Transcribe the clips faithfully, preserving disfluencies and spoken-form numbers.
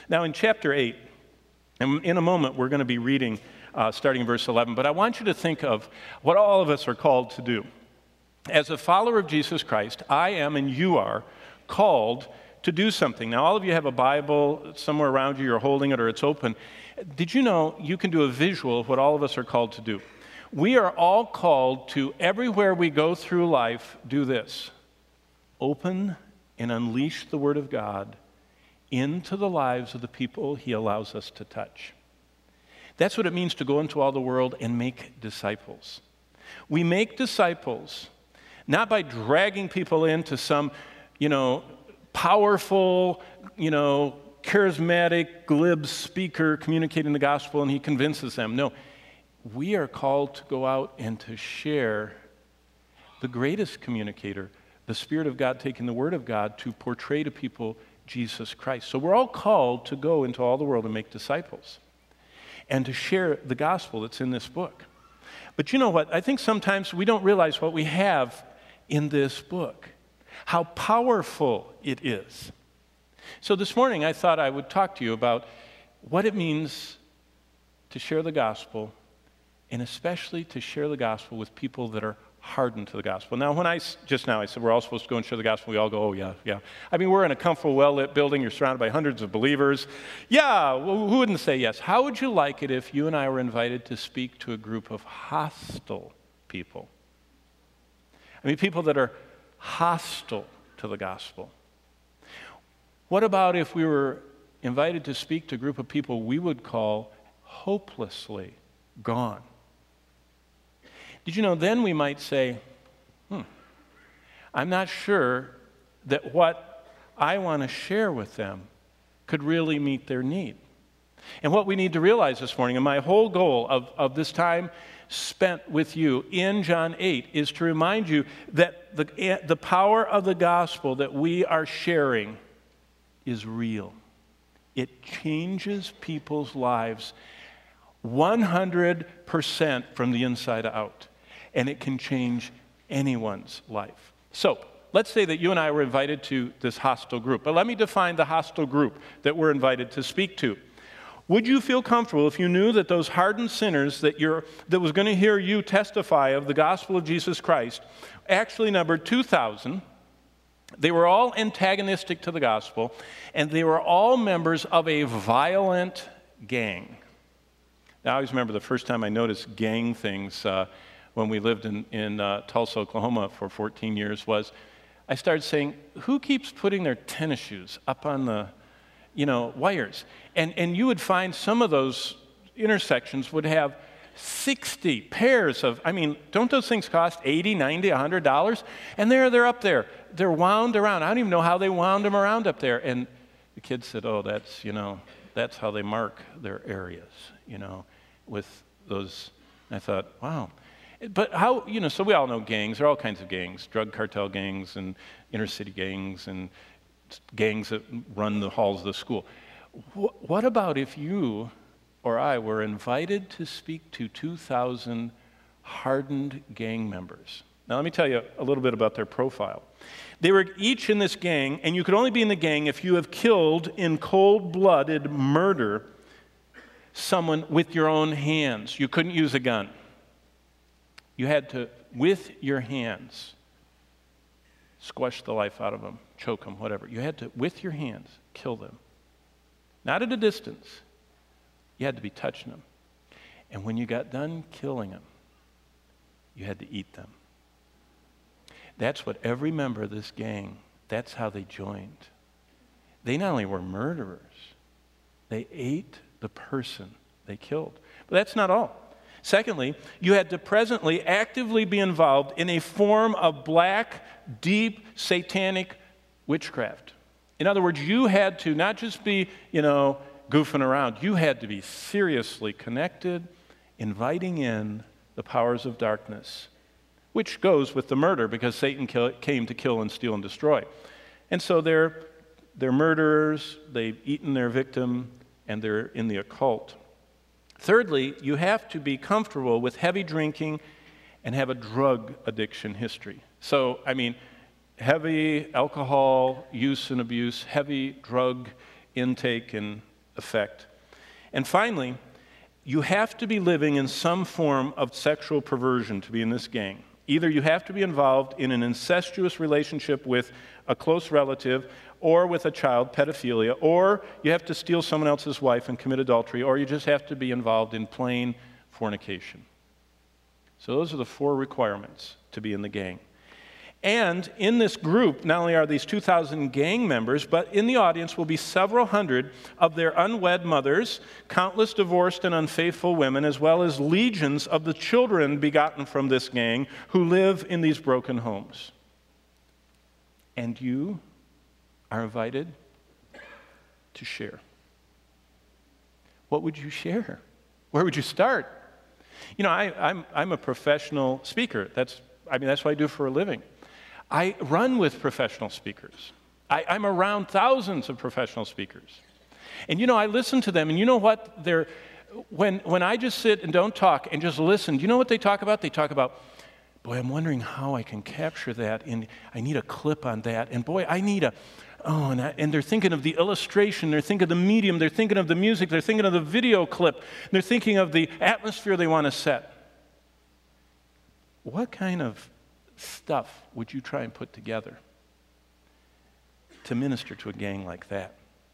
Now, in chapter eight, and in a moment we're going to be reading uh, starting in verse eleven, but I want you to think of what all of us are called to do. As a follower of Jesus Christ, I am and you are called to do something. Now, all of you have a Bible somewhere around you, you're holding it or it's open. Did you know you can do a visual of what all of us are called to do? We are all called to, everywhere we go through life, do this: open and unleash the Word of God into the lives of the people He allows us to touch. That's what it means to go into all the world and make disciples. We make disciples not by dragging people into some, you know, powerful, you know, charismatic, glib speaker communicating the gospel and he convinces them. No, we are called to go out and to share the greatest communicator, the Spirit of God taking the Word of God to portray to people Jesus Christ. So we're all called to go into all the world and make disciples and to share the gospel that's in this book. But you know what? I think sometimes we don't realize what we have in this book, how powerful it is. So this morning I thought I would talk to you about what it means to share the gospel, and especially to share the gospel with people that are hardened to the gospel. Now, when I, just now I said we're all supposed to go and share the gospel, we all go, oh yeah, yeah. I mean, we're in a comfortable, well-lit building, you're surrounded by hundreds of believers. Yeah, well, who wouldn't say yes? How would you like it if you and I were invited to speak to a group of hostile people? I mean, people that are hostile to the gospel. What about if we were invited to speak to a group of people we would call hopelessly gone? Did you know, then we might say, hmm, I'm not sure that what I want to share with them could really meet their need. And what we need to realize this morning, and my whole goal of, of this time spent with you in John eight, is to remind you that the, the power of the gospel that we are sharing is real. It changes people's lives one hundred percent from the inside out. And it can change anyone's life. So, let's say that you and I were invited to this hostile group. But let me define the hostile group that we're invited to speak to. Would you feel comfortable if you knew that those hardened sinners that you're that was going to hear you testify of the gospel of Jesus Christ actually numbered two thousand? They were all antagonistic to the gospel, and they were all members of a violent gang. Now, I always remember the first time I noticed gang things uh, when we lived in, in uh, Tulsa, Oklahoma for fourteen years, was I started saying, who keeps putting their tennis shoes up on the, you know, wires? And, and you would find some of those intersections would have sixty pairs of, I mean, don't those things cost eighty, ninety, one hundred dollars? And there they're up there. They're wound around. I don't even know how they wound them around up there. And the kids said, oh, that's, you know, that's how they mark their areas, you know, with those. I thought, wow. But how, you know, so we all know gangs. There are all kinds of gangs, drug cartel gangs and inner city gangs and gangs that run the halls of the school. Wh- what about if you or I were invited to speak to two thousand hardened gang members? Now, let me tell you a little bit about their profile. They were each in this gang, and you could only be in the gang if you have killed in cold-blooded murder someone with your own hands. You couldn't use a gun. You had to, with your hands, squash the life out of them, choke them, whatever. You had to, with your hands, kill them. Not at a distance. You had to be touching them. And when you got done killing them, you had to eat them. That's what every member of this gang, that's how they joined. They not only were murderers, they ate the person they killed. But that's not all. Secondly, you had to presently actively be involved in a form of black, deep, satanic witchcraft. In other words, you had to not just be, you know, goofing around. You had to be seriously connected, inviting in the powers of darkness, which goes with the murder because Satan kill, came to kill and steal and destroy. And so they're, they're murderers, they've eaten their victim, and they're in the occult. Thirdly, you have to be comfortable with heavy drinking and have a drug addiction history. So, I mean, heavy alcohol use and abuse, heavy drug intake and effect. And finally, you have to be living in some form of sexual perversion to be in this gang. Either you have to be involved in an incestuous relationship with a close relative or with a child, pedophilia, or you have to steal someone else's wife and commit adultery, or you just have to be involved in plain fornication. So those are the four requirements to be in the gang. And in this group, not only are these two thousand gang members, but in the audience will be several hundred of their unwed mothers, countless divorced and unfaithful women, as well as legions of the children begotten from this gang who live in these broken homes. And you are invited to share. What would you share? Where would you start? You know, I, I'm, I'm a professional speaker. That's, I mean, that's what I do for a living. I run with professional speakers. I, I'm around thousands of professional speakers. And you know, I listen to them, and you know what? They're, when, when I just sit and don't talk and just listen, do you know what they talk about? They talk about, boy, I'm wondering how I can capture that, and I need a clip on that, and boy, I need a, oh, and, I, and they're thinking of the illustration, they're thinking of the medium, they're thinking of the music, they're thinking of the video clip, they're thinking of the atmosphere they want to set. What kind of stuff would you try and put together to minister to a gang like that?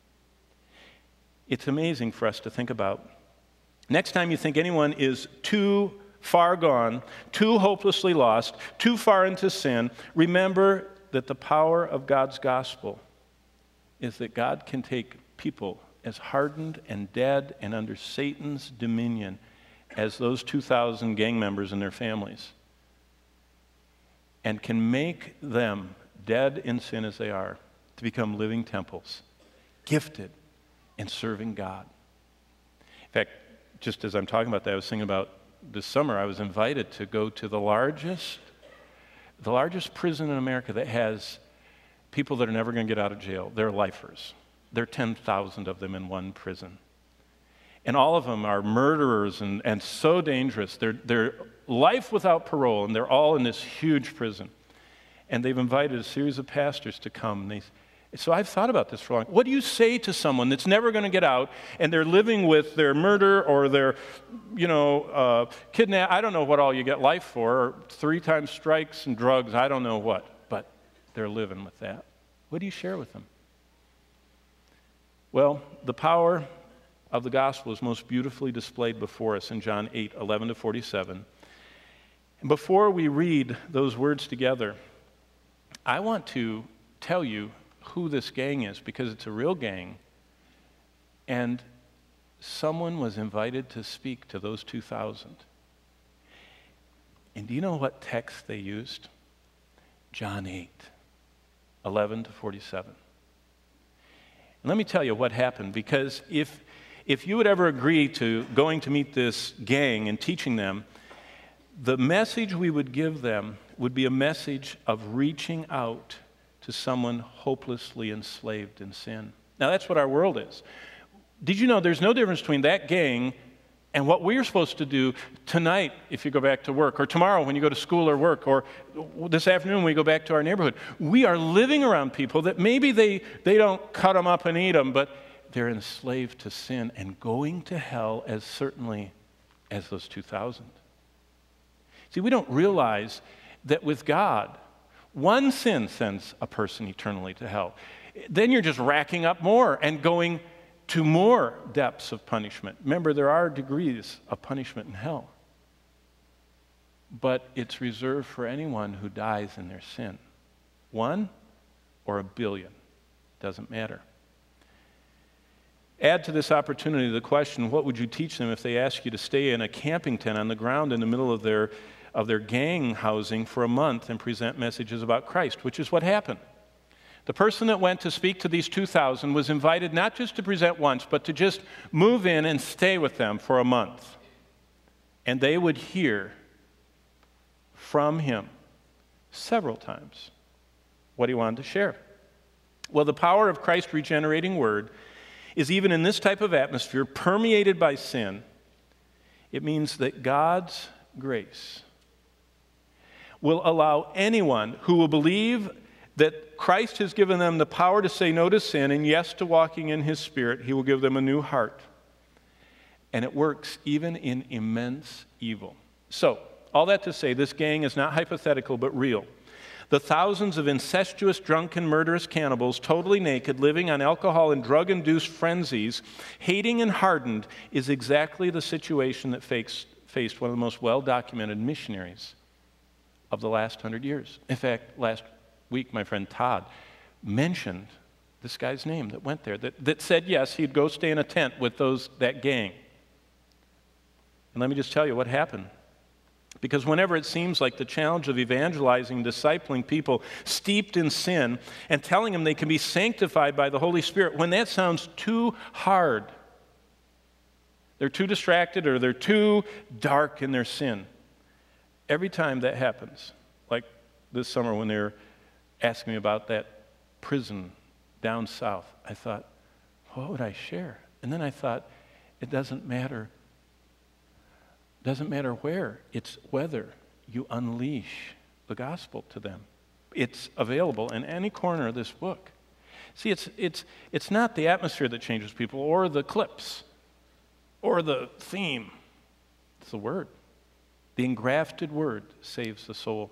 It's amazing for us to think about. Next time you think anyone is too far gone, too hopelessly lost, too far into sin, remember that the power of God's gospel is that God can take people as hardened and dead and under Satan's dominion as those two thousand gang members and their families, and can make them, dead in sin as they are, to become living temples, gifted and serving God. In fact, just as I'm talking about that, I was thinking about this summer, I was invited to go to the largest, the largest prison in America that has people that are never going to get out of jail. They're lifers. There are ten thousand of them in one prison. And all of them are murderers and, and so dangerous. They're, they're life without parole, and they're all in this huge prison. And they've invited a series of pastors to come. They, so I've thought about this for a long time. What do you say to someone that's never going to get out, and they're living with their murder or their, you know, uh, kidnap? I don't know what all you get life for, or three times strikes and drugs. I don't know what, but they're living with that. What do you share with them? Well, the power of the gospel is most beautifully displayed before us in John eight, eleven to forty-seven. And before we read those words together, I want to tell you who this gang is, because it's a real gang, and someone was invited to speak to those two thousand. And do you know what text they used? John eight, eleven to forty-seven. And let me tell you what happened, because if If you would ever agree to going to meet this gang and teaching them, the message we would give them would be a message of reaching out to someone hopelessly enslaved in sin. Now, that's what our world is. Did you know there's no difference between that gang and what we're supposed to do tonight if you go back to work, or tomorrow when you go to school or work, or this afternoon when we go back to our neighborhood? We are living around people that maybe they, they don't cut them up and eat them, but they're enslaved to sin and going to hell as certainly as those two thousand. See, we don't realize that with God, one sin sends a person eternally to hell. Then you're just racking up more and going to more depths of punishment. Remember, there are degrees of punishment in hell. But it's reserved for anyone who dies in their sin. One or a billion, doesn't matter. Add to this opportunity the question, what would you teach them if they ask you to stay in a camping tent on the ground in the middle of their, of their gang housing for a month and present messages about Christ, which is what happened. The person that went to speak to these two thousand was invited not just to present once, but to just move in and stay with them for a month. And they would hear from him several times what he wanted to share. Well, the power of Christ's regenerating word is, even in this type of atmosphere permeated by sin, it means that God's grace will allow anyone who will believe that Christ has given them the power to say no to sin and yes to walking in his Spirit. He will give them a new heart. And it works even in immense evil. So, all that to say, this gang is not hypothetical but real. The thousands of incestuous, drunken, murderous cannibals, totally naked, living on alcohol and drug-induced frenzies, hating and hardened, is exactly the situation that faced, faced one of the most well-documented missionaries of the last hundred years. In fact, last week, my friend Todd mentioned this guy's name that went there, that, that said yes, he'd go stay in a tent with those that gang. And let me just tell you what happened. Because whenever it seems like the challenge of evangelizing, discipling people steeped in sin and telling them they can be sanctified by the Holy Spirit, when that sounds too hard, they're too distracted or they're too dark in their sin. Every time that happens, like this summer when they were asking me about that prison down south, I thought, what would I share? And then I thought, it doesn't matter. Doesn't matter where, it's whether you unleash the gospel to them. It's available in any corner of this book. See, it's, it's, it's not the atmosphere that changes people or the clips or the theme. It's the word. The engrafted word saves the soul.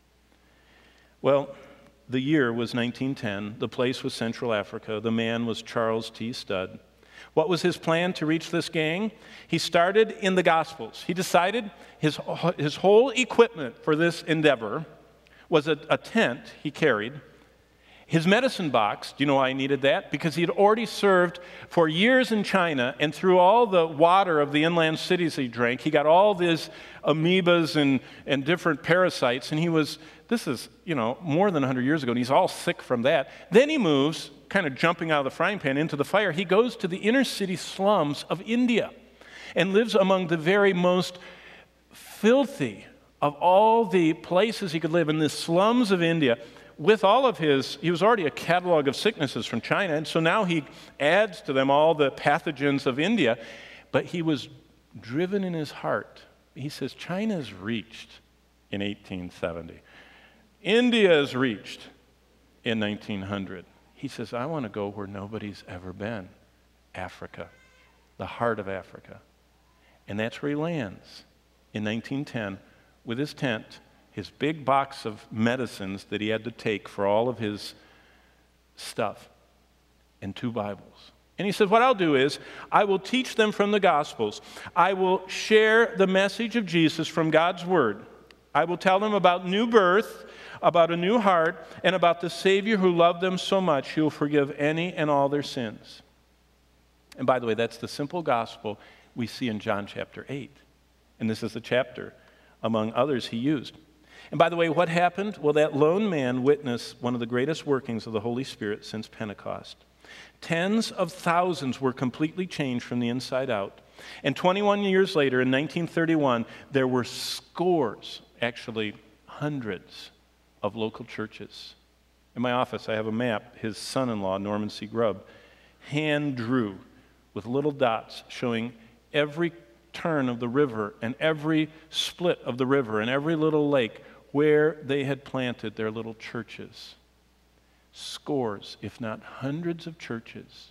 Well, the year was nineteen ten. The place was Central Africa. The man was Charles T. Studd. What was his plan to reach this gang? He started in the Gospels. He decided his, his whole equipment for this endeavor was a, a tent he carried. His medicine box, do you know why he needed that? Because he had already served for years in China, and through all the water of the inland cities he drank, he got all these amoebas and, and different parasites, and he was, this is, you know, more than one hundred years ago, and he's all sick from that. Then he moves, kind of jumping out of the frying pan into the fire. He goes to the inner city slums of India and lives among the very most filthy of all the places he could live, in the slums of India. With all of his, he was already a catalog of sicknesses from China, and so now he adds to them all the pathogens of India, but he was driven in his heart. He says, China's reached in eighteen seventy. India is reached in nineteen hundred. He says, I want to go where nobody's ever been, Africa, the heart of Africa. And that's where he lands in nineteen ten with his tent, his big box of medicines that he had to take for all of his stuff, and two Bibles. And he said, what I'll do is, I will teach them from the Gospels. I will share the message of Jesus from God's Word. I will tell them about new birth, about a new heart, and about the Savior who loved them so much, he will forgive any and all their sins. And by the way, that's the simple gospel we see in John chapter eight. And this is the chapter, among others, he used. And by the way, what happened? Well, that lone man witnessed one of the greatest workings of the Holy Spirit since Pentecost. Tens of thousands were completely changed from the inside out. And twenty-one years later, in nineteen thirty-one, there were scores, actually hundreds, of local churches. In my office, I have a map his son-in-law, Norman C. Grubb, hand drew with little dots showing every turn of the river and every split of the river and every little lake where they had planted their little churches. Scores, if not hundreds of churches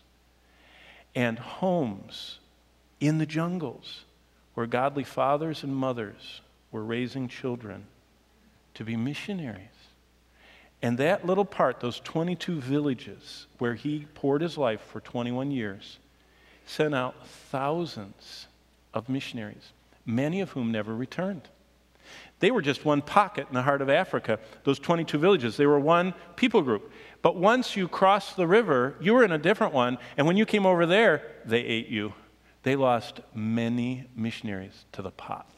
and homes in the jungles where godly fathers and mothers were raising children to be missionaries. And that little part, those twenty-two villages where he poured his life for twenty-one years, sent out thousands of missionaries, many of whom never returned. They were just one pocket in the heart of Africa, those twenty-two villages. They were one people group. But once you crossed the river, you were in a different one, and when you came over there, they ate you. They lost many missionaries to the pot.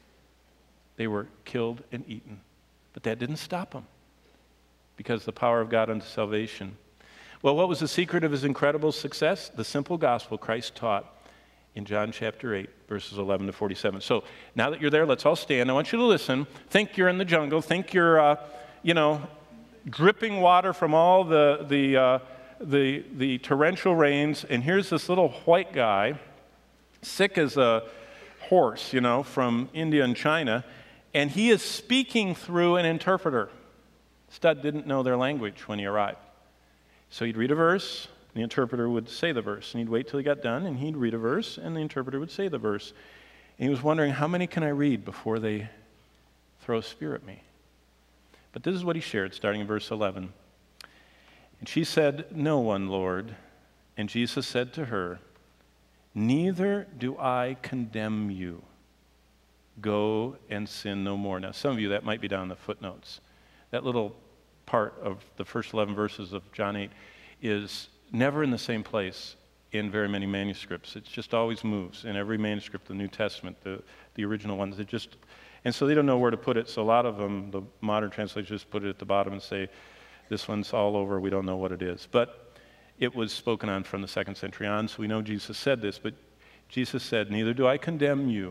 They were killed and eaten. But that didn't stop them, because the power of God unto salvation. Well, what was the secret of his incredible success? The simple gospel Christ taught in John chapter eight, verses eleven to forty-seven. So now that you're there, let's all stand. I want you to listen. Think you're in the jungle. Think you're, uh, you know, dripping water from all the, the, uh, the, the torrential rains. And here's this little white guy, sick as a horse, you know, from India and China. And he is speaking through an interpreter. Stud didn't know their language when he arrived. So he'd read a verse, the interpreter would say the verse, and he'd wait till he got done, and he'd read a verse, and the interpreter would say the verse. And he was wondering, how many can I read before they throw a spear at me? But this is what he shared, starting in verse eleven. And she said, "No one, Lord." And Jesus said to her, "Neither do I condemn you. Go and sin no more." Now, some of you, that might be down in the footnotes. That little part of the first eleven verses of John eight is never in the same place in very many manuscripts. It just always moves in every manuscript of the New Testament, the, the original ones. It just, and so they don't know where to put it. So a lot of them, the modern translators just put it at the bottom and say, this one's all over, we don't know what it is. But it was spoken on from the second century on, so we know Jesus said this. But Jesus said, "Neither do I condemn you.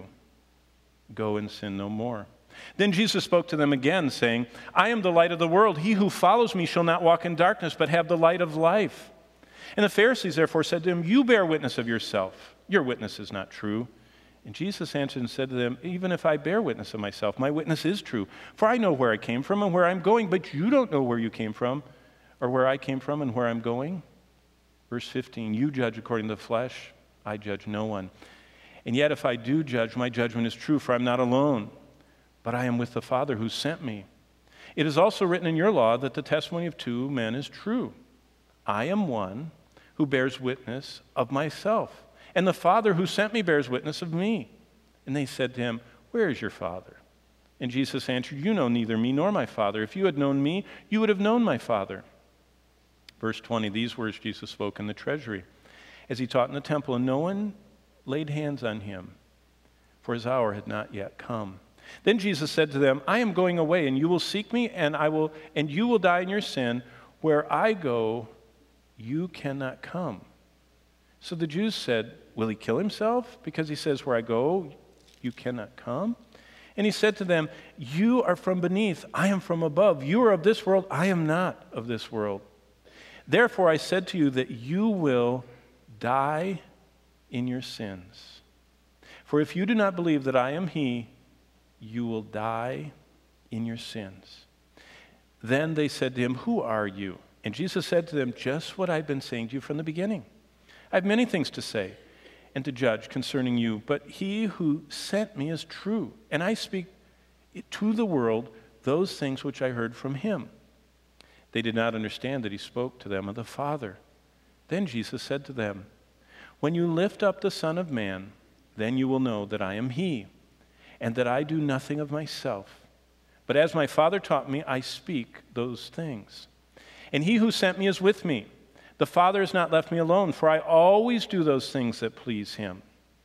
Go and sin no more." Then Jesus spoke to them again, saying, "I am the light of the world. He who follows me shall not walk in darkness, but have the light of life." And the Pharisees therefore said to him, "You bear witness of yourself. Your witness is not true." And Jesus answered and said to them, "Even if I bear witness of myself, my witness is true. For I know where I came from and where I'm going, but you don't know where you came from, or where I came from and where I'm going." Verse fifteen, "You judge according to the flesh. I judge no one. And yet if I do judge, my judgment is true, for I'm not alone, but I am with the Father who sent me. It is also written in your law that the testimony of two men is true. I am one who bears witness of myself, and the Father who sent me bears witness of me." And they said to him, "Where is your Father?" And Jesus answered, "You know neither me nor my Father. If you had known me, you would have known my Father." Verse twenty, these words Jesus spoke in the treasury as he taught in the temple, and no one laid hands on him, for his hour had not yet come. Then Jesus said to them, "I am going away, and you will seek me, and I will, and you will die in your sin. Where I go, you cannot come." So the Jews said, "Will he kill himself? Because he says, 'Where I go, you cannot come'?" And he said to them, "You are from beneath, I am from above. You are of this world, I am not of this world. Therefore I said to you that you will die in your sins. For if you do not believe that I am he, you will die in your sins." Then they said to him, "Who are you?" And Jesus said to them, "Just what I've been saying to you from the beginning. I have many things to say and to judge concerning you, but he who sent me is true, and I speak to the world those things which I heard from him." They did not understand that he spoke to them of the Father. Then Jesus said to them, "When you lift up the Son of Man, then you will know that I am he, and that I do nothing of myself. But as my Father taught me, I speak those things. And he who sent me is with me. The Father has not left me alone, for I always do those things that please him."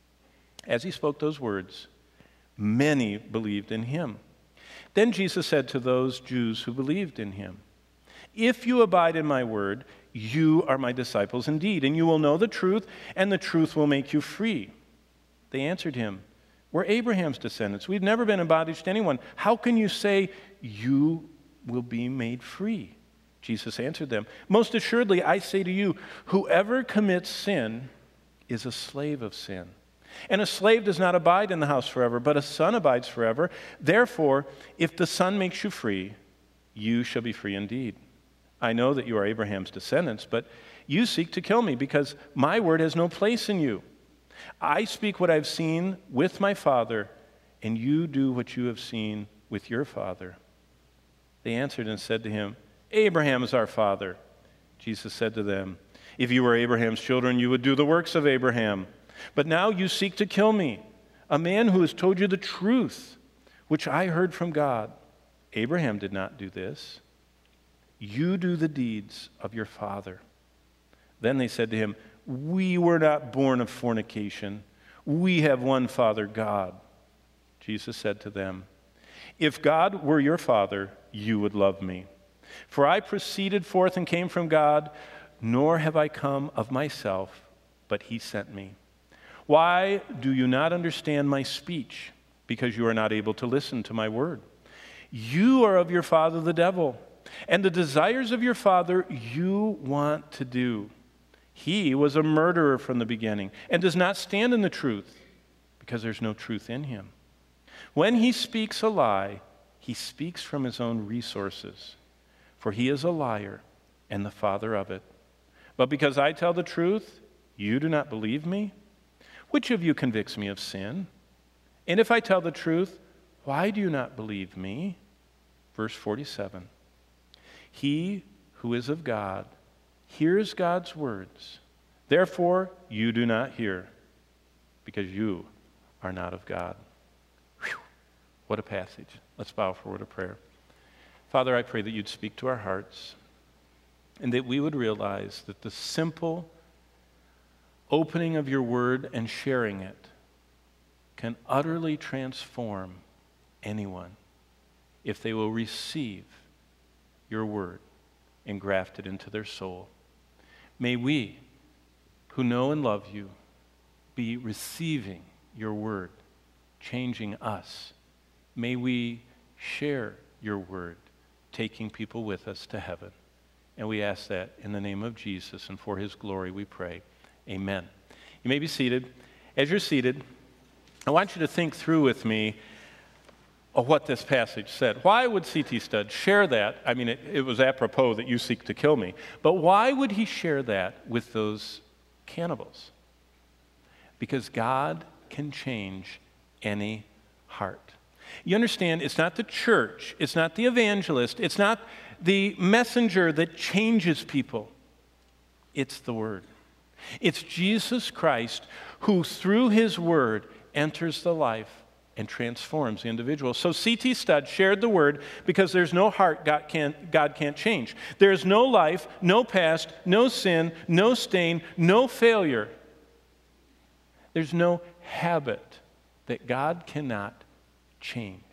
As he spoke those words, many believed in him. Then Jesus said to those Jews who believed in him, "If you abide in my word, you are my disciples indeed, and you will know the truth, and the truth will make you free." They answered him, "We're Abraham's descendants. We've never been in bondage to anyone. How can you say you will be made free?" Jesus answered them, "Most assuredly, I say to you, whoever commits sin is a slave of sin. And a slave does not abide in the house forever, but a son abides forever. Therefore, if the Son makes you free, you shall be free indeed. I know that you are Abraham's descendants, but you seek to kill me because my word has no place in you. I speak what I've seen with my Father, and you do what you have seen with your father." They answered and said to him, "Abraham is our father." Jesus said to them, "If you were Abraham's children, you would do the works of Abraham. But now you seek to kill me, a man who has told you the truth, which I heard from God. Abraham did not do this. You do the deeds of your father." Then they said to him, "We were not born of fornication. We have one Father, God." Jesus said to them, "If God were your Father, you would love me. For I proceeded forth and came from God, nor have I come of myself, but he sent me. Why do you not understand my speech? Because you are not able to listen to my word. You are of your father the devil, and the desires of your father you want to do. He was a murderer from the beginning and does not stand in the truth, because there's no truth in him. When he speaks a lie, he speaks from his own resources, for he is a liar and the father of it. But because I tell the truth, you do not believe me? Which of you convicts me of sin? And if I tell the truth, why do you not believe me? Verse forty-seven. He who is of God hears God's words. Therefore, you do not hear, because you are not of God. Whew. What a passage. Let's bow for a word of prayer. Father, I pray that you'd speak to our hearts and that we would realize that the simple opening of your word and sharing it can utterly transform anyone if they will receive your word and graft it into their soul. May we, who know and love you, be receiving your word, changing us. May we share your word, taking people with us to heaven. And we ask that in the name of Jesus, and for his glory we pray. Amen. You may be seated. As you're seated, I want you to think through with me of what this passage said. Why would C T Studd share that? I mean, it, it was apropos that you seek to kill me. But why would he share that with those cannibals? Because God can change any heart. You understand, it's not the church, it's not the evangelist, it's not the messenger that changes people. It's the Word. It's Jesus Christ who, through his Word, enters the life and transforms the individual. So C T Studd shared the Word because there's no heart God can't, God can't change. There's no life, no past, no sin, no stain, no failure. There's no habit that God cannot change.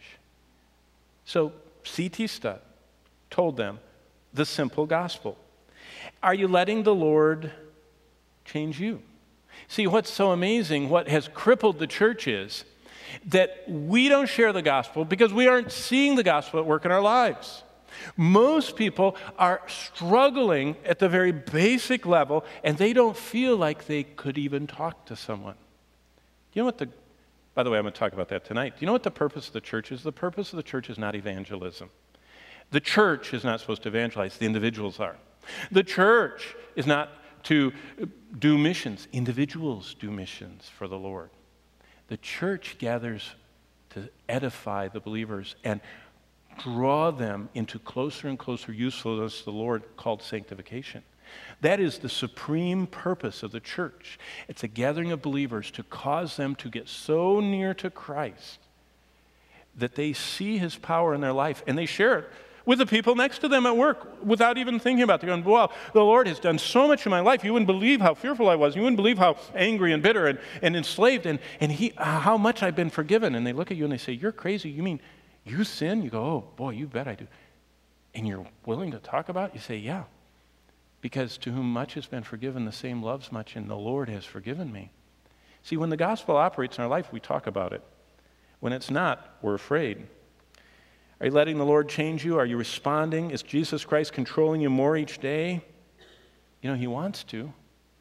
So C T Studd told them the simple gospel. Are you letting the Lord change you? See, what's so amazing, what has crippled the church is that we don't share the gospel because we aren't seeing the gospel at work in our lives. Most people are struggling at the very basic level, and they don't feel like they could even talk to someone. You know what the, by the way, I'm going to talk about that tonight. Do you know what the purpose of the church is? The purpose of the church is not evangelism. The church is not supposed to evangelize. The individuals are. The church is not to do missions. Individuals do missions for the Lord. The church gathers to edify the believers and draw them into closer and closer usefulness to the Lord, called sanctification. That is the supreme purpose of the church. It's a gathering of believers to cause them to get so near to Christ that they see his power in their life and they share it with the people next to them at work without even thinking about it. They're going, wow, the Lord has done so much in my life. You wouldn't believe how fearful I was. You wouldn't believe how angry and bitter and, and enslaved and, and he, how much I've been forgiven. And they look at you and they say, you're crazy. You mean you sin? You go, oh, boy, you bet I do. And you're willing to talk about it? You say, yeah. Because to whom much has been forgiven, the same loves much, and the Lord has forgiven me. See, when the gospel operates in our life, we talk about it. When it's not, we're afraid. Are you letting the Lord change you? Are you responding? Is Jesus Christ controlling you more each day? You know, he wants to.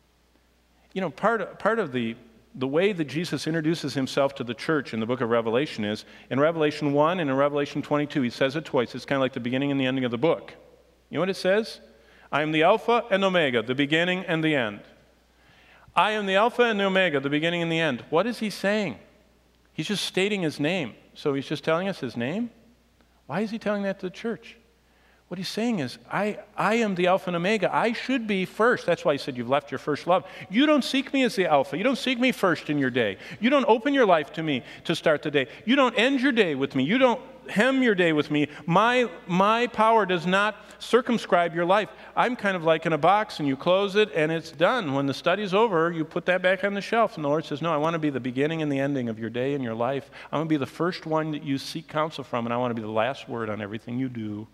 You know, part of, part of the, the way that Jesus introduces himself to the church in the book of Revelation is, in Revelation one and in Revelation twenty-two, he says it twice. It's kind of like the beginning and the ending of the book. You know what it says? I am the Alpha and Omega, the beginning and the end. I am the Alpha and the Omega, the beginning and the end. What is he saying? He's just stating his name. So he's just telling us his name? Why is he telling that to the church? What he's saying is, I, I am the Alpha and Omega. I should be first. That's why he said you've left your first love. You don't seek me as the Alpha. You don't seek me first in your day. You don't open your life to me to start the day. You don't end your day with me. You don't hem your day with me. My, my power does not circumscribe your life. I'm kind of like in a box, and you close it, and it's done. When the study's over, you put that back on the shelf, and the Lord says, no, I want to be the beginning and the ending of your day and your life. I want to be the first one that you seek counsel from, and I want to be the last word on everything you do.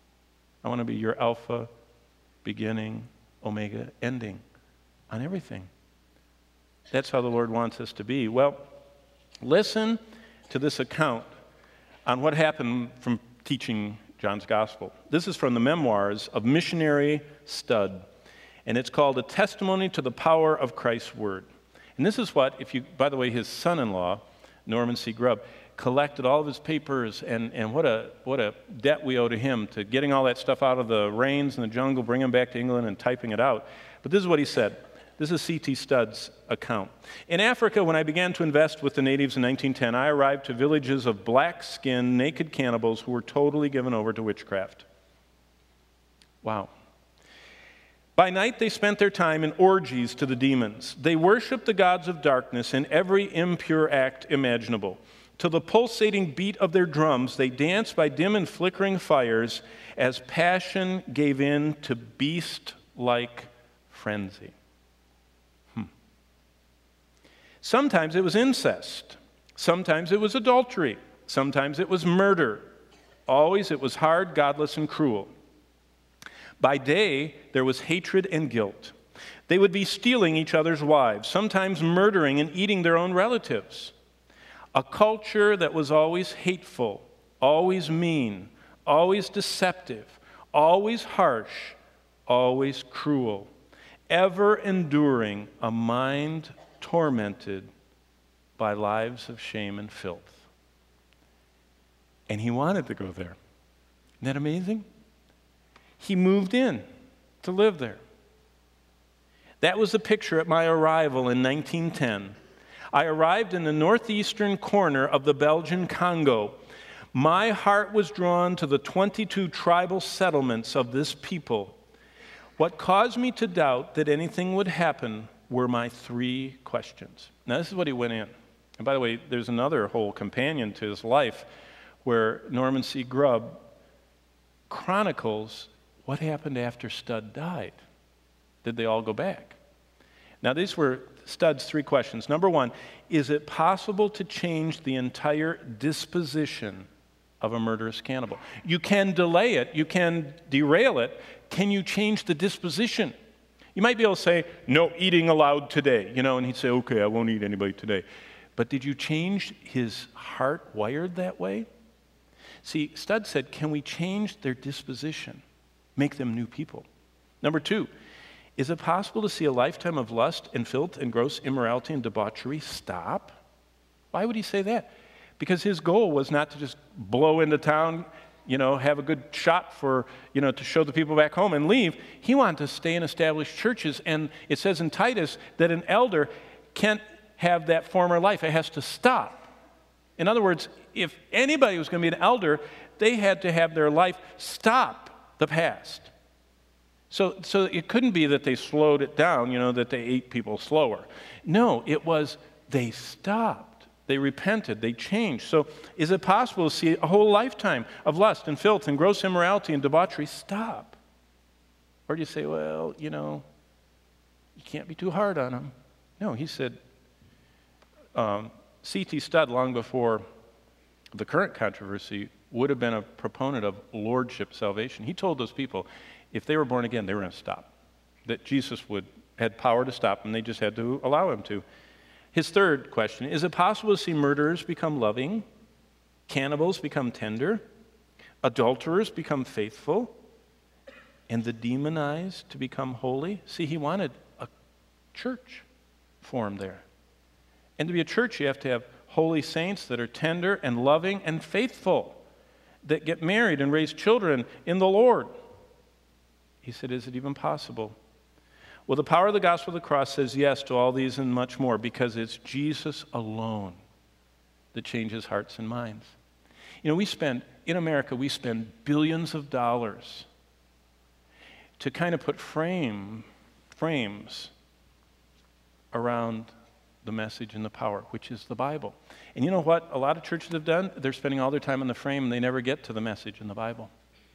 I want to be your Alpha, beginning, Omega, ending on everything. That's how the Lord wants us to be. Well, listen to this account on what happened from teaching John's Gospel. This is from the memoirs of missionary Studd, and it's called A Testimony to the Power of Christ's Word. And this is what, if you, by the way, his son-in-law, Norman C. Grubb, collected all of his papers, and, and what a what a debt we owe to him to getting all that stuff out of the rains and the jungle, bringing it back to England and typing it out. But this is what he said. This is C T Studd's account. In Africa, when I began to invest with the natives in nineteen ten, I arrived to villages of black-skinned, naked cannibals who were totally given over to witchcraft. Wow. By night, they spent their time in orgies to the demons. They worshiped the gods of darkness in every impure act imaginable. To the pulsating beat of their drums, they danced by dim and flickering fires as passion gave in to beast-like frenzy. Hmm. Sometimes it was incest. Sometimes it was adultery. Sometimes it was murder. Always it was hard, godless, and cruel. By day, there was hatred and guilt. They would be stealing each other's wives, sometimes murdering and eating their own relatives. A culture that was always hateful, always mean, always deceptive, always harsh, always cruel, ever enduring a mind tormented by lives of shame and filth. And he wanted to go there. Isn't that amazing? He moved in to live there. That was the picture at my arrival in nineteen ten. I arrived in the northeastern corner of the Belgian Congo. My heart was drawn to the twenty-two tribal settlements of this people. What caused me to doubt that anything would happen were my three questions. Now, this is what he went in. And by the way, there's another whole companion to his life where Norman C. Grubb chronicles what happened after Studd died. Did they all go back? Now, these were Studd's three questions. Number one, is it possible to change the entire disposition of a murderous cannibal? You can delay it. You can derail it. Can you change the disposition? You might be able to say, no eating allowed today, you know, and he'd say, okay, I won't eat anybody today. But did you change his heart wired that way? See, Studd said, can we change their disposition? Make them new people. Number two, is it possible to see a lifetime of lust and filth and gross immorality and debauchery stop? Why would he say that? Because his goal was not to just blow into town, you know, have a good shot for, you know, to show the people back home and leave. He wanted to stay and establish churches. And it says in Titus that an elder can't have that former life. It has to stop. In other words, if anybody was going to be an elder, they had to have their life stop the past. So, so it couldn't be that they slowed it down, you know, that they ate people slower. No, it was they stopped. They repented. They changed. So is it possible to see a whole lifetime of lust and filth and gross immorality and debauchery stop? Or do you say, well, you know, you can't be too hard on them? No, he said, um, C T Studd, long before the current controversy, would have been a proponent of lordship salvation. He told those people, if they were born again, they were going to stop. That Jesus would had power to stop them, they just had to allow him to. His third question, is it possible to see murderers become loving, cannibals become tender, adulterers become faithful, and the demonized to become holy? See, he wanted a church formed there. And to be a church, you have to have holy saints that are tender and loving and faithful, that get married and raise children in the Lord. He said, is it even possible? Well, the power of the gospel of the cross says yes to all these and much more, because it's Jesus alone that changes hearts and minds. You know, we spend, in America, we spend billions of dollars to kind of put frame, frames around the message and the power, which is the Bible. And you know what a lot of churches have done? They're spending all their time on the frame, and they never get to the message in the Bible.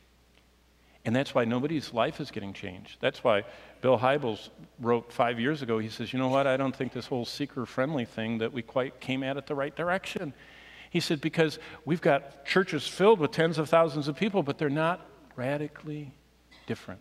And that's why nobody's life is getting changed. That's why Bill Hybels wrote five years ago, he says, you know what, I don't think this whole seeker-friendly thing that we quite came at it the right direction. He said, because we've got churches filled with tens of thousands of people, but they're not radically different.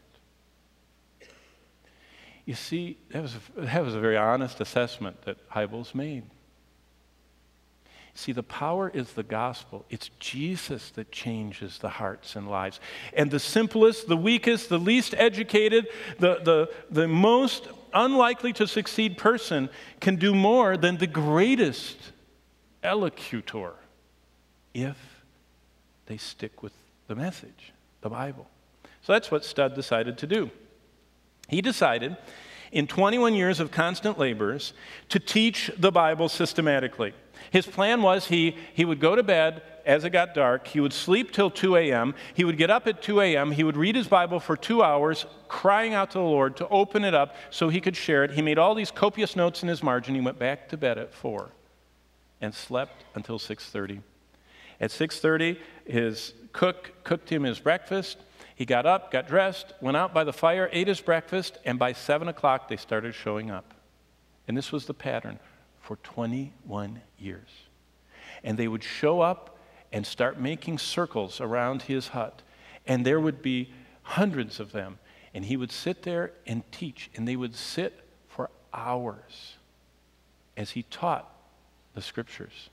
You see, that was a, that was a very honest assessment that Hybels made. See, the power is the gospel. It's Jesus that changes the hearts and lives. And the simplest, the weakest, the least educated, the, the, the most unlikely to succeed person can do more than the greatest elocutor if they stick with the message, the Bible. So that's what Studd decided to do. He decided, in twenty-one years of constant labors, to teach the Bible systematically. His plan was he, he would go to bed as it got dark. He would sleep till two a.m. He would get up at two a.m. He would read his Bible for two hours, crying out to the Lord to open it up so he could share it. He made all these copious notes in his margin. He went back to bed at four and slept until six thirty. At six thirty, his cook cooked him his breakfast. He got up, got dressed, went out by the fire, ate his breakfast, and by seven o'clock they started showing up. And this was the pattern for twenty-one years. And they would show up and start making circles around his hut. And there would be hundreds of them. And he would sit there and teach. And they would sit for hours as he taught the Scriptures.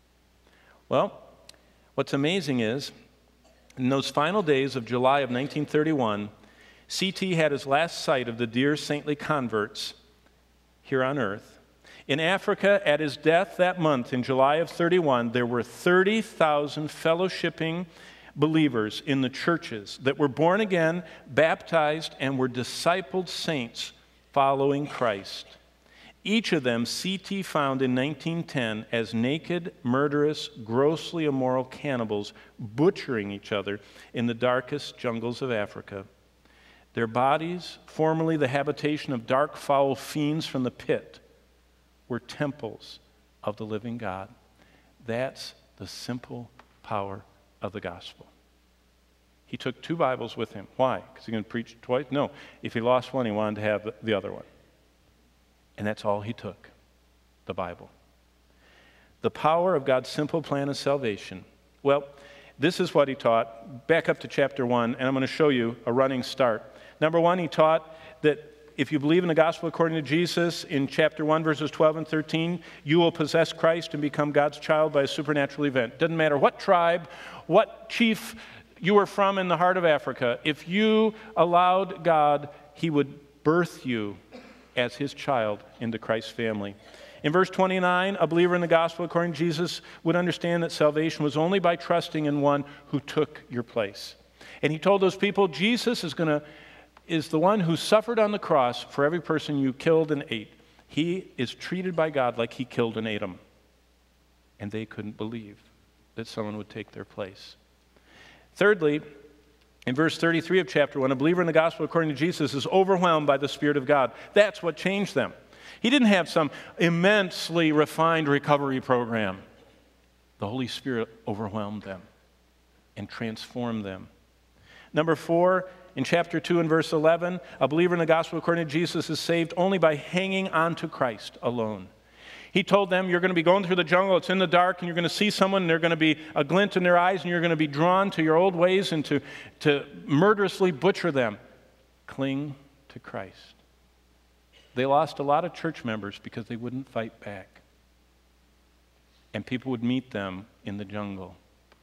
Well, what's amazing is, in those final days of July of nineteen thirty-one, C T had his last sight of the dear saintly converts here on earth. In Africa, at his death that month, in July of thirty-one, there were thirty thousand fellowshipping believers in the churches that were born again, baptized, and were discipled saints following Christ. Each of them C T found in nineteen ten as naked, murderous, grossly immoral cannibals butchering each other in the darkest jungles of Africa. Their bodies, formerly the habitation of dark, foul fiends from the pit, were temples of the living God. That's the simple power of the gospel. He took two Bibles with him. Why? Because he going to preach twice? No. If he lost one, he wanted to have the other one. And that's all he took, the Bible. The power of God's simple plan of salvation. Well, this is what he taught. Back up to chapter one, and I'm going to show you a running start. Number one, he taught that if you believe in the gospel according to Jesus, in chapter one, verses twelve and thirteen, you will possess Christ and become God's child by a supernatural event. Doesn't matter what tribe, what chief you were from in the heart of Africa, if you allowed God, he would birth you as his child into Christ's family. In verse twenty-nine, a believer in the gospel according to Jesus would understand that salvation was only by trusting in one who took your place. And he told those people, Jesus is going to is the one who suffered on the cross for every person you killed and ate. He is treated by God like he killed and ate them. And they couldn't believe that someone would take their place. Thirdly, in verse thirty-three of chapter one, a believer in the gospel according to Jesus is overwhelmed by the Spirit of God. That's what changed them. He didn't have some immensely refined recovery program. The Holy Spirit overwhelmed them and transformed them. Number four, in chapter two and verse eleven, a believer in the gospel according to Jesus is saved only by hanging on to Christ alone. He told them, you're going to be going through the jungle, it's in the dark, and you're going to see someone, and there's going to be a glint in their eyes, and you're going to be drawn to your old ways and to, to murderously butcher them. Cling to Christ. They lost a lot of church members because they wouldn't fight back. And people would meet them in the jungle,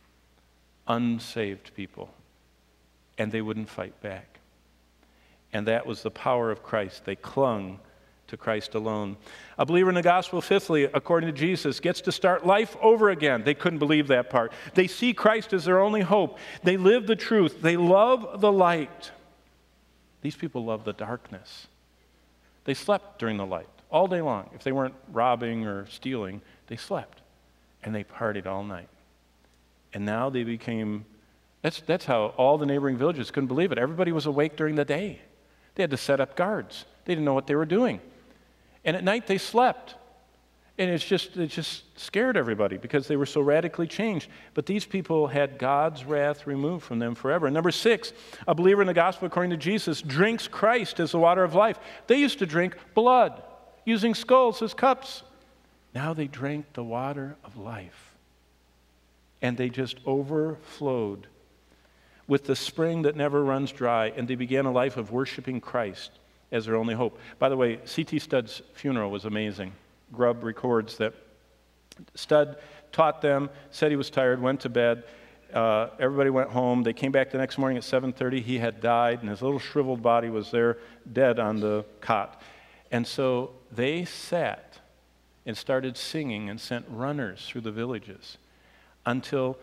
unsaved people, and they wouldn't fight back. And that was the power of Christ. They clung to Christ alone. A believer in the gospel, fifthly, according to Jesus, gets to start life over again. They couldn't believe that part. They see Christ as their only hope. They live the truth. They love the light. These people love the darkness. They slept during the light all day long. If they weren't robbing or stealing, they slept. And they partied all night. And now they became, that's, that's how all the neighboring villages couldn't believe it. Everybody was awake during the day. They had to set up guards. They didn't know what they were doing. And at night they slept. And it's just, it just scared everybody because they were so radically changed. But these people had God's wrath removed from them forever. And number six, a believer in the gospel according to Jesus drinks Christ as the water of life. They used to drink blood, using skulls as cups. Now they drank the water of life. And they just overflowed with the spring that never runs dry. And they began a life of worshiping Christ as their only hope. By the way, C T Studd's funeral was amazing. Grubb records that Studd taught them, said he was tired, went to bed. Uh, everybody went home. They came back the next morning at seven thirty. He had died, and his little shriveled body was there, dead on the cot. And so they sat and started singing and sent runners through the villages until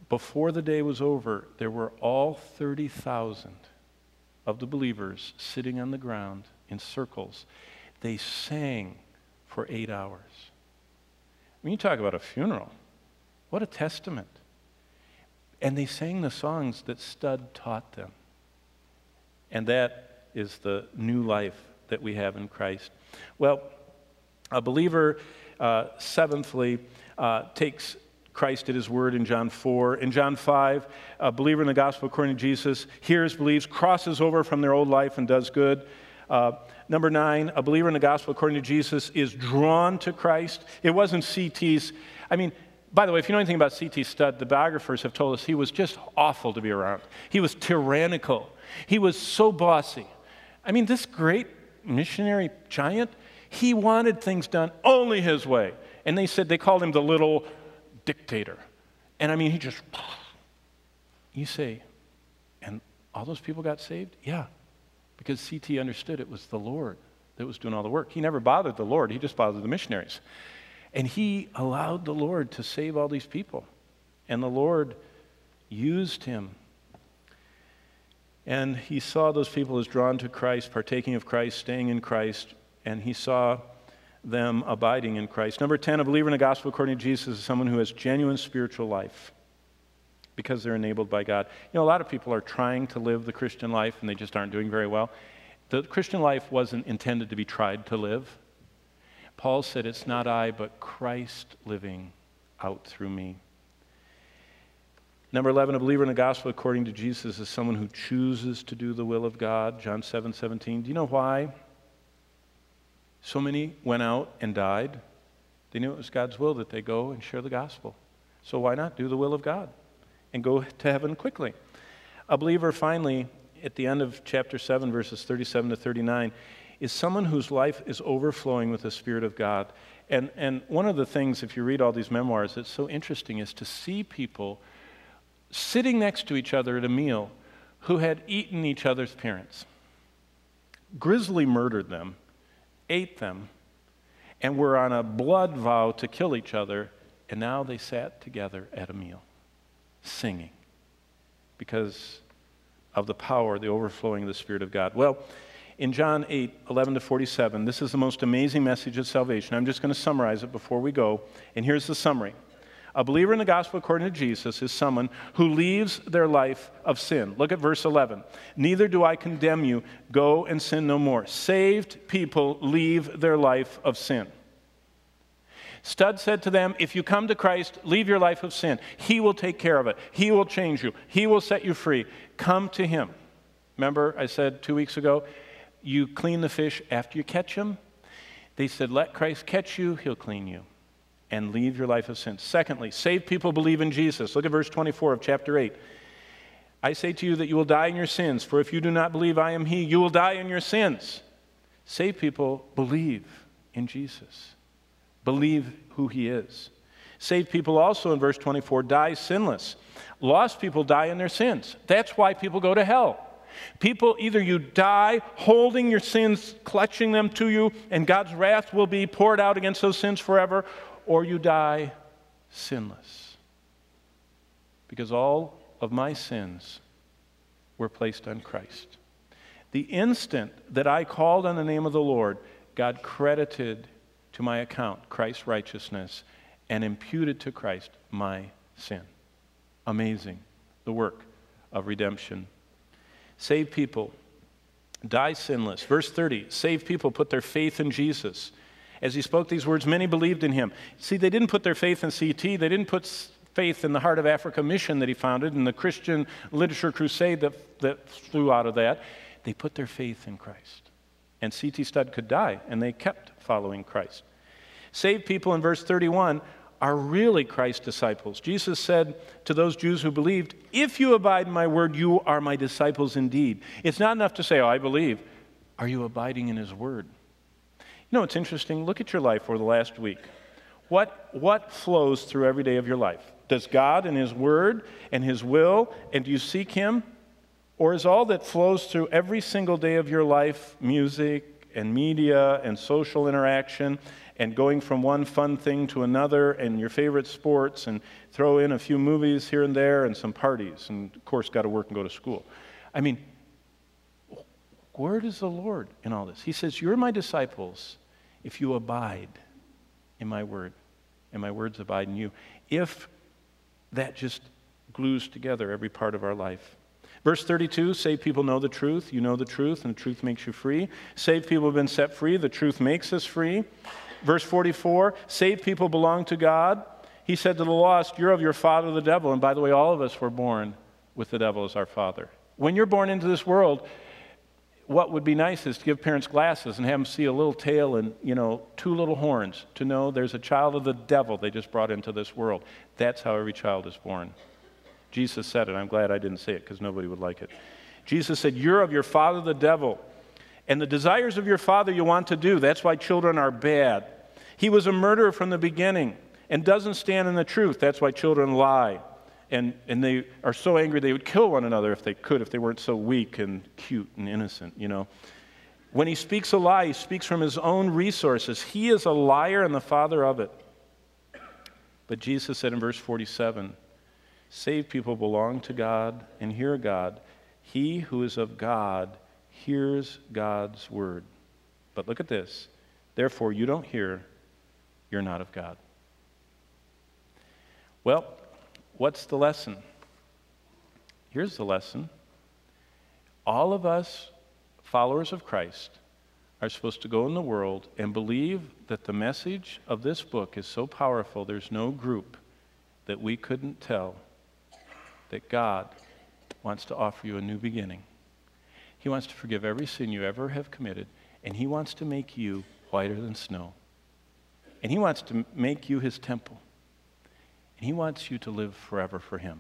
before the day was over, there were all thirty thousand of the believers sitting on the ground in circles. They sang for eight hours. When you talk about a funeral, what a testament. And they sang the songs that Studd taught them. And that is the new life that we have in Christ. Well, a believer, uh, seventhly, uh, takes Christ at his word in John four. In John five, a believer in the gospel according to Jesus hears, believes, crosses over from their old life and does good. Uh, number nine, a believer in the gospel according to Jesus is drawn to Christ. It wasn't C T's. I mean, by the way, if you know anything about C T Studd, the biographers have told us he was just awful to be around. He was tyrannical. He was so bossy. I mean, this great missionary giant, he wanted things done only his way. And they said, they called him the little dictator. And I mean, he just, you say, and all those people got saved? Yeah, because C T understood it was the Lord that was doing all the work. He never bothered the Lord, he just bothered the missionaries. And he allowed the Lord to save all these people. And the Lord used him. And he saw those people as drawn to Christ, partaking of Christ, staying in Christ, and he saw them abiding in Christ. Number ten, a believer in the gospel according to Jesus is someone who has genuine spiritual life because they're enabled by God. You know, a lot of people are trying to live the Christian life and they just aren't doing very well. The Christian life wasn't intended to be tried to live. Paul said, it's not I, but Christ living out through me. Number eleven, a believer in the gospel according to Jesus is someone who chooses to do the will of God. John seven seventeen. Do you know why so many went out and died? They knew it was God's will that they go and share the gospel. So why not do the will of God and go to heaven quickly? A believer, finally, at the end of chapter seven, verses thirty-seven to thirty-nine, is someone whose life is overflowing with the Spirit of God. And, and one of the things, if you read all these memoirs, that's so interesting is to see people sitting next to each other at a meal who had eaten each other's parents, grisly murdered them, ate them, and were on a blood vow to kill each other, and now they sat together at a meal, singing, because of the power, the overflowing of the Spirit of God. Well, in John eight, eleven to forty-seven, this is the most amazing message of salvation. I'm just going to summarize it before we go, and here's the summary. A believer in the gospel according to Jesus is someone who leaves their life of sin. Look at verse eleven. Neither do I condemn you. Go and sin no more. Saved people leave their life of sin. Studd said to them, if you come to Christ, leave your life of sin. He will take care of it. He will change you. He will set you free. Come to him. Remember I said two weeks ago, you clean the fish after you catch him? They said, let Christ catch you, he'll clean you. And leave your life of sin. Secondly, saved people believe in Jesus. Look at verse twenty-four of chapter eight. I say to you that you will die in your sins, for if you do not believe I am he, you will die in your sins. Saved people believe in Jesus. Believe who he is. Saved people also in verse twenty-four die sinless. Lost people die in their sins. That's why people go to hell. People, either you die holding your sins, clutching them to you, and God's wrath will be poured out against those sins forever, or you die sinless. Because all of my sins were placed on Christ. The instant that I called on the name of the Lord, God credited to my account Christ's righteousness and imputed to Christ my sin. Amazing, the work of redemption. Saved people die sinless. Verse thirty, saved people put their faith in Jesus. As he spoke these words, many believed in him. See, they didn't put their faith in C T. They didn't put faith in the Heart of Africa mission that he founded and the Christian literature crusade that, that flew out of that. They put their faith in Christ. And C T Studd could die, and they kept following Christ. Saved people in verse thirty-one are really Christ's disciples. Jesus said to those Jews who believed, if you abide in my word, you are my disciples indeed. It's not enough to say, oh, I believe. Are you abiding in his word? You know, it's interesting. Look at your life over the last week. What, what flows through every day of your life? Does God and his word and his will, and do you seek him? Or is all that flows through every single day of your life music, and media and social interaction and going from one fun thing to another and your favorite sports and throw in a few movies here and there and some parties and, of course, got to work and go to school. I mean, where is the Lord in all this? He says, you're my disciples if you abide in my word, and my words abide in you. If that just glues together every part of our life. Verse thirty-two, saved people know the truth. You know the truth, and the truth makes you free. Saved people have been set free. The truth makes us free. Verse forty-four, saved people belong to God. He said to the lost, you're of your father the devil. And by the way, all of us were born with the devil as our father. When you're born into this world, what would be nice is to give parents glasses and have them see a little tail and, you know, two little horns to know there's a child of the devil they just brought into this world. That's how every child is born. Jesus said it. I'm glad I didn't say it because nobody would like it. Jesus said, you're of your father the devil, and the desires of your father you want to do. That's why children are bad. He was a murderer from the beginning and doesn't stand in the truth. That's why children lie. And, and they are so angry they would kill one another if they could, if they weren't so weak and cute and innocent, you know. When he speaks a lie, he speaks from his own resources. He is a liar and the father of it. But Jesus said in verse forty-seven, saved people belong to God and hear God. He who is of God hears God's word. But look at this. Therefore, you don't hear, you're not of God. Well, what's the lesson? Here's the lesson. All of us, followers of Christ, are supposed to go in the world and believe that the message of this book is so powerful, there's no group that we couldn't tell that God wants to offer you a new beginning. He wants to forgive every sin you ever have committed, and he wants to make you whiter than snow. And he wants to make you his temple. And he wants you to live forever for him.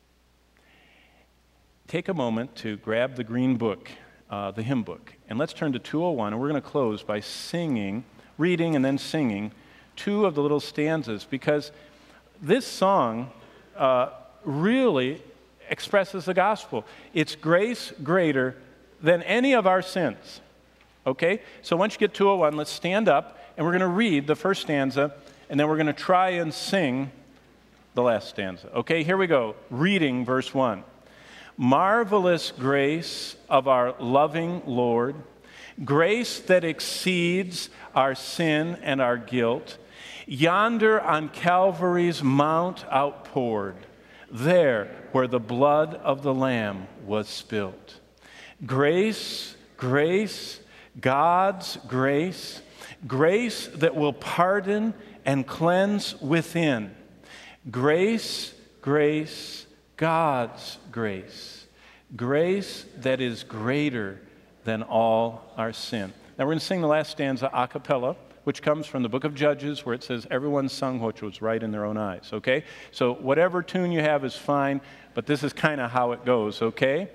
Take a moment to grab the green book, uh, the hymn book, and let's turn to two oh one, and we're going to close by singing, reading and then singing two of the little stanzas, because this song uh, really expresses the gospel. It's grace greater than any of our sins. Okay? So once you get two oh one, let's stand up, and we're going to read the first stanza, and then we're going to try and sing the last stanza. Okay, here we go. Reading verse one. Marvelous grace of our loving Lord, grace that exceeds our sin and our guilt, yonder on Calvary's mount outpoured, there where the blood of the Lamb was spilt. Grace, grace, God's grace, grace that will pardon and cleanse within. Grace, grace, God's grace. Grace that is greater than all our sin. Now we're going to sing the last stanza a cappella, which comes from the book of Judges, where it says, everyone sung what was right in their own eyes, okay? So whatever tune you have is fine, but this is kind of how it goes, okay?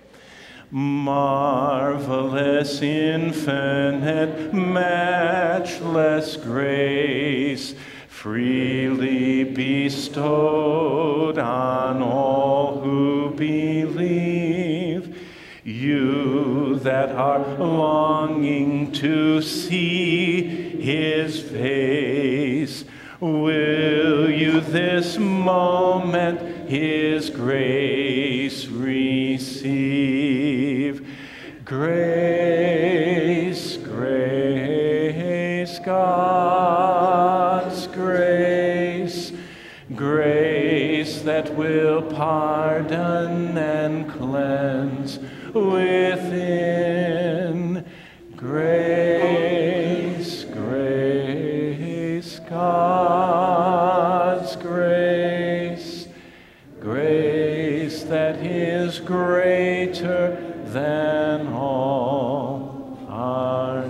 Marvelous, infinite, matchless grace, freely bestowed on all who believe. You that are longing to see his face, will you this moment his grace receive? Grace, grace, God's grace, grace that will pardon and cleanse within. Grace, grace, God's grace, grace that is greater than all our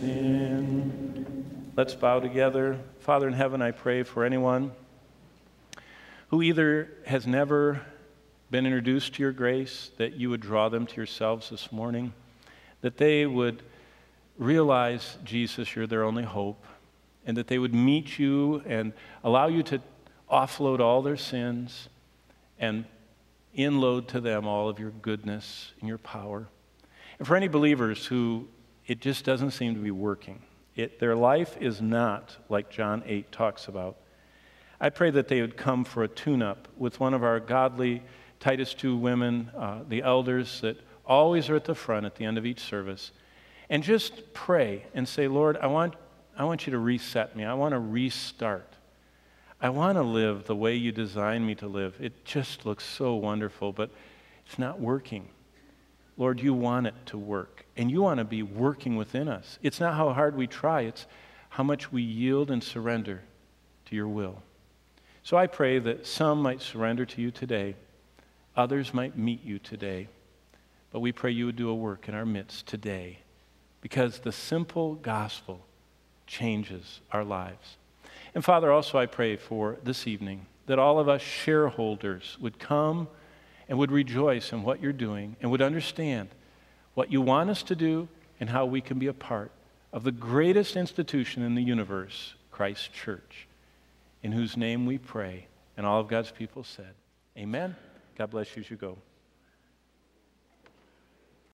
sin. Let's bow together. Father in heaven, I pray for anyone who either has never been introduced to your grace, that you would draw them to yourselves this morning, that they would realize, Jesus, you're their only hope, and that they would meet you and allow you to offload all their sins and inload to them all of your goodness and your power. And for any believers who it just doesn't seem to be working. It, their life is not like John eight talks about. I pray that they would come for a tune-up with one of our godly Titus two women, uh, the elders that always are at the front at the end of each service, and just pray and say, Lord, I want, I want you to reset me. I want to restart. I want to live the way you designed me to live. It just looks so wonderful, but it's not working. Lord, you want it to work, and you want to be working within us. It's not how hard we try, it's how much we yield and surrender to your will. So I pray that some might surrender to you today, others might meet you today, but we pray you would do a work in our midst today, because the simple gospel changes our lives. And Father, also I pray for this evening that all of us shareholders would come and would rejoice in what you're doing and would understand what you want us to do and how we can be a part of the greatest institution in the universe, Christ Church, in whose name we pray. And all of God's people said, amen. God bless you as you go.